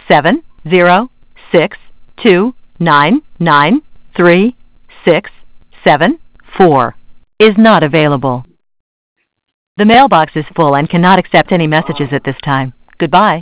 706299367 is not available. The mailbox is full and cannot accept any messages at this time. Goodbye.